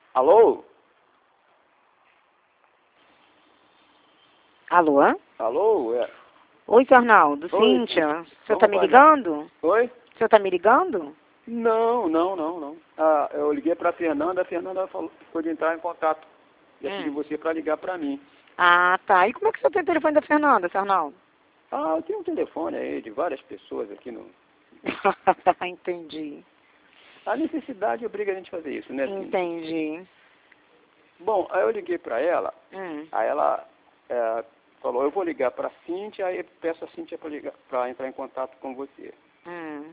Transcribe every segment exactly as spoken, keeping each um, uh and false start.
Alô? Alô? Alô? É. Oi, seu Arnaldo. Oi. Cíntia. O senhor tá Vamos me lá. ligando? Oi? O senhor tá me ligando? Não, não, não, não. Ah, eu liguei para a Fernanda, a Fernanda falou ficou de entrar em contato. Ia pedir Hum. você para ligar para mim. Ah, tá. E como é que o senhor tem o telefone da Fernanda, seu Arnaldo? Ah, eu tenho um telefone aí de várias pessoas aqui no... Entendi. A necessidade obriga a gente a fazer isso, né, Cíntia? Entendi. Bom, aí eu liguei para ela, Hum. aí ela é, falou, eu vou ligar para a Cíntia, aí peço a Cíntia para ligar, para entrar em contato com você. Hum.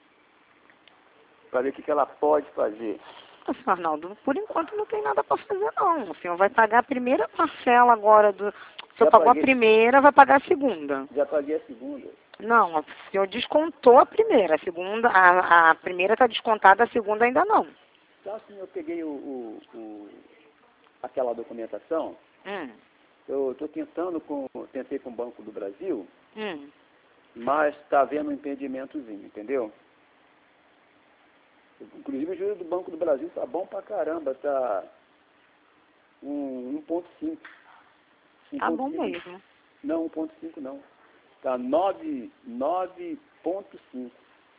Para ver o que, que ela pode fazer. Ô, seu Arnaldo, por enquanto não tem nada para fazer, não. O senhor vai pagar a primeira parcela agora do... O senhor Já pagou paguei. a primeira, vai pagar a segunda. Já paguei a segunda. Não, o senhor descontou a primeira. A segunda, a, a primeira está descontada, a segunda ainda não. Então, assim, eu peguei o, o, o- aquela documentação, Hum. eu estou tentando, com, tentei com o Banco do Brasil, Hum. mas está havendo um impedimentozinho, entendeu? Inclusive o juros do Banco do Brasil está bom pra caramba, está um, um ponto cinco. Tá bom mesmo. Não, um ponto cinco não. Está nove ponto cinco.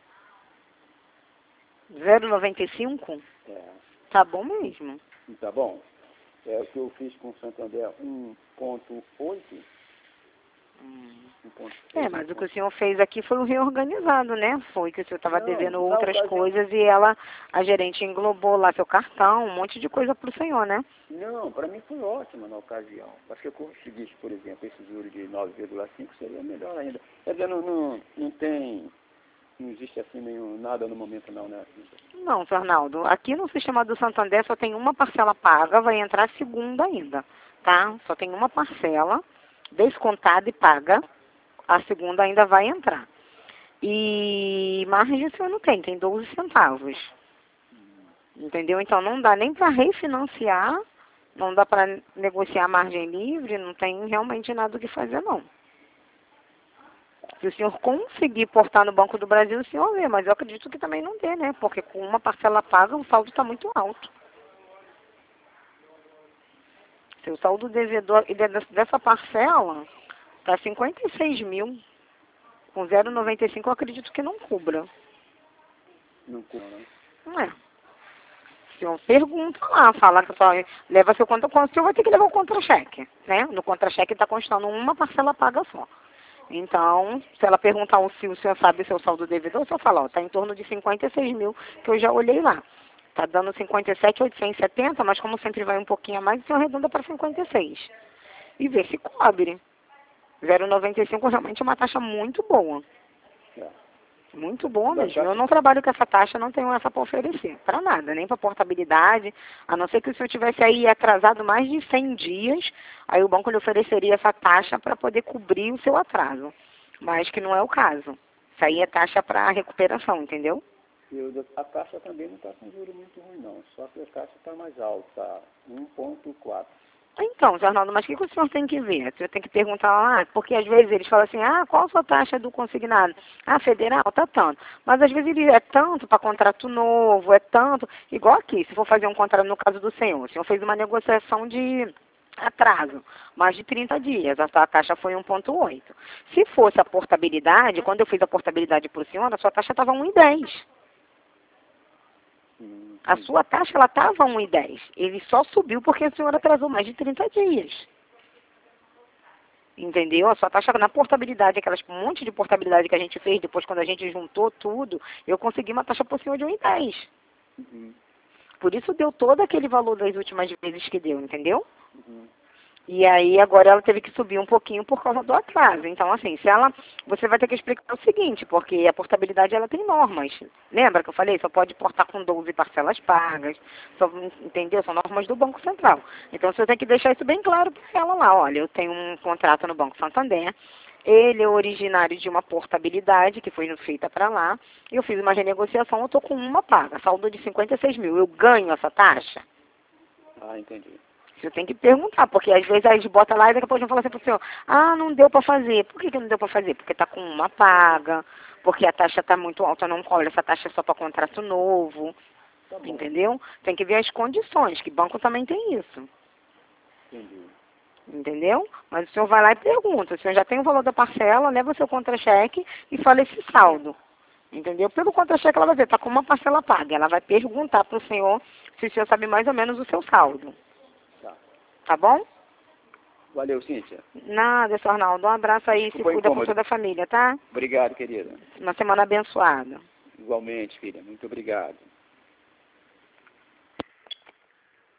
zero vírgula noventa e cinco? É, Tá bom mesmo. tá bom? É o que eu fiz com o Santander, um ponto oito. Hum. um ponto É, mas o que o senhor fez aqui foi um reorganizado, né? Foi que o senhor estava Não, devendo na outras ocasião- coisas e ela, a gerente englobou lá seu cartão, um monte de coisa pro senhor, né? Não, para mim foi ótimo na ocasião. Acho que eu conseguisse, por exemplo, esse juro de nove vírgula cinco seria melhor ainda. Quer dizer, não, não, não tem, não existe assim nenhum, nada no momento não, né? Não, seu Arnaldo, aqui no sistema do Santander só tem uma parcela paga, vai entrar a segunda ainda, tá? Só tem uma parcela descontada e paga, a segunda ainda vai entrar. E margem o senhor não tem, tem doze centavos. Entendeu? Então não dá nem para refinanciar, não dá para negociar margem livre, não tem realmente nada o que fazer não. Se o senhor conseguir portar no Banco do Brasil, o senhor vê, mas eu acredito que também não dê, né? Porque com uma parcela paga o saldo está muito alto. Seu saldo devedor e de- dessa parcela está cinquenta e seis mil. Com zero vírgula noventa e cinco eu acredito que não cubra. Não, não. Não é. O senhor pergunta lá, fala que só leva seu contra, o senhor vai ter que levar o contra-cheque, né? No contra-cheque está constando uma parcela paga só. Então, se ela perguntar se o senhor sabe o seu saldo devedor, o senhor fala, ó, está em torno de cinquenta e seis mil, que eu já olhei lá. Está dando cinquenta e sete mil oitocentos e setenta, mas como sempre vai um pouquinho a mais, o senhor arredonda para cinquenta e seis. E vê se cobre. zero vírgula noventa e cinco realmente é uma taxa muito boa. É. Muito boa Da mesmo. Eu taxa- não trabalho com essa taxa, não tenho essa para oferecer. Para nada, nem para portabilidade. A não ser que o senhor tivesse aí atrasado mais de cem dias, aí o banco lhe ofereceria essa taxa para poder cobrir o seu atraso. Mas que não é o caso. Isso aí é taxa para recuperação, entendeu? Eu, a taxa também não está com juro muito ruim não, só que a taxa está mais alta, um ponto quatro. Então, Zé Arnaldo, mas o que, que o senhor tem que ver? O senhor tem que perguntar lá, porque às vezes eles falam assim, ah, qual a sua taxa do consignado? Ah, federal, tá tanto. Mas às vezes ele é tanto para contrato novo, é tanto, igual aqui, se for fazer um contrato no caso do senhor, o senhor fez uma negociação de atraso, mais de trinta dias, a sua taxa foi um ponto oito. Se fosse a portabilidade, quando eu fiz a portabilidade para o senhor, a sua taxa estava um vírgula dez. Hum, A sua taxa, ela estava um vírgula dez. Ele só subiu porque a senhora atrasou mais de trinta dias. Entendeu? A sua taxa na portabilidade, aquelas um monte de portabilidade que a gente fez, depois quando a gente juntou tudo, eu consegui uma taxa por cima de um vírgula dez. uhum, Por isso deu todo aquele valor das últimas vezes que deu, entendeu? uhum. E aí agora ela teve que subir um pouquinho por causa do atraso. Então, assim, se ela. Você vai ter que explicar o seguinte, porque a portabilidade ela tem normas. Lembra que eu falei? Só pode portar com doze parcelas pagas. Só, entendeu? São normas do Banco Central. Então você tem que deixar isso bem claro para ela lá. Olha, eu tenho um contrato no Banco Santander. Ele é originário de uma portabilidade que foi feita para lá. Eu fiz uma renegociação, eu estou com uma paga, saldo de cinquenta e seis mil. Eu ganho essa taxa? Ah, entendi. Você tem que perguntar, porque às vezes a gente bota lá e daqui a pouco a gente fala assim pro senhor, ah, não deu para fazer. Por que, que não deu para fazer? Porque está com uma paga, porque a taxa está muito alta, não cobre, essa taxa é só para contrato novo. Tá bom. Entendeu? Tem que ver as condições, que banco também tem isso. Entendi. Entendeu? Mas o senhor vai lá e pergunta. O senhor já tem o valor da parcela, leva o seu contra-cheque e fala esse saldo. Entendeu? Pelo contra-cheque ela vai ver, tá com uma parcela paga. Ela vai perguntar para o senhor se o senhor sabe mais ou menos o seu saldo. Tá. Tá bom? Valeu, Cíntia. Nada, senhor Arnaldo. Um abraço aí, Desculpa o se cuida com incômodo. toda a família, tá? Obrigado, querida. Uma semana abençoada. Igualmente, filha. Muito obrigado.